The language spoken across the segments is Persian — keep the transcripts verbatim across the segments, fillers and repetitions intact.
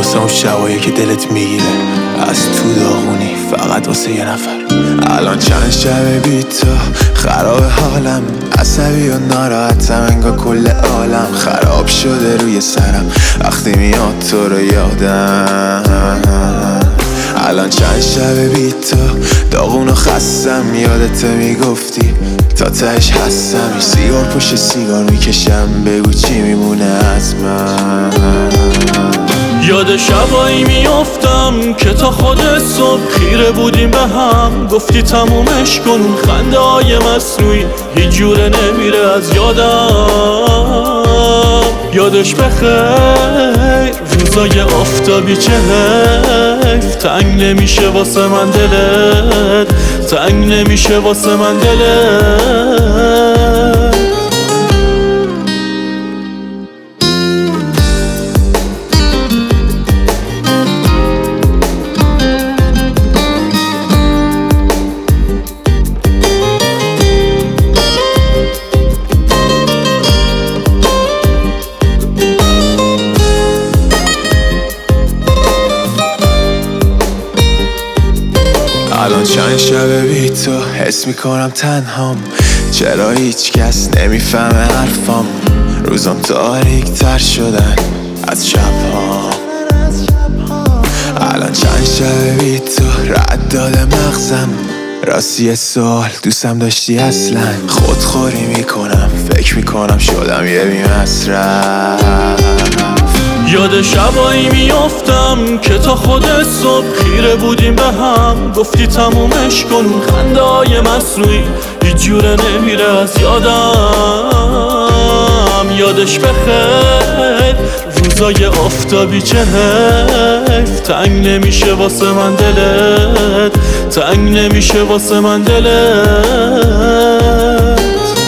واسه اون شبایی که دلت میگیره از تو داغونی فقط واسه یه نفر. الان چند شب بی تو خراب حالم، عصبی و ناراحتم انگار کل عالم خراب شده روی سرم وقتی میاد تو رو یادم. الان چند شب بی تو داغون و خستم، یادت میگفتی تا تهش هستم. سیگار پشت سیگار میکشم، بگو چی میمونه از من. یاد شبایی میافتم که تا خود صبح خیره بودیم به هم، گفتی تمومش کن اون خنده های مصنوعی هیچ جوره نمیره از یادم. یادش بخیر روزای آفتابی چه حیف، تنگ نمیشه واسه من دلت، تنگ نمیشه واسه من دلت. الان چند شب بی تو حس میکنم تنهام، چرا هیچ کس نمیفهمه حرفام. روزام تاریک تر شدن از شبها. الان چند شب بی تو رد داده مغزم، راستی سوال دوستم داشتی اصلا؟ خودخوری میکنم فکر میکنم شدم یه بی مصرف. یاد شبایی میافتم که تا خود صبح خیره بودیم به هم، گفتی تمومش کن خنده های مصنوعی هیچ جوره نمیره از یادم. یادش بخیر روزای آفتابی چه حیف، تنگ نمیشه واسه من دلت، تنگ نمیشه واسه من دلت.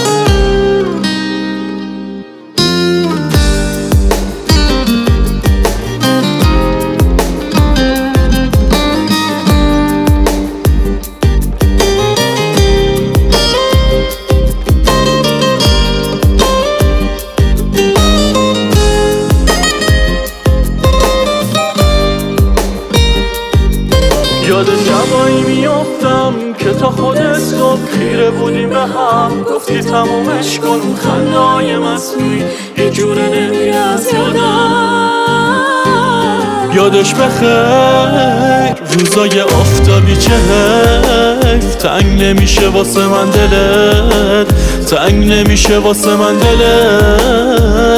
یاد شبایی میافتم که تا خود صبح خیره بودیم به هم، گفتی تمومش کن خنده های مصنوعی یه جوره نمیره از یادم. یادش بخیر روزای آفتابی چه حیف، تنگ نمیشه واسه من دلت، تنگ نمیشه واسه من دلت.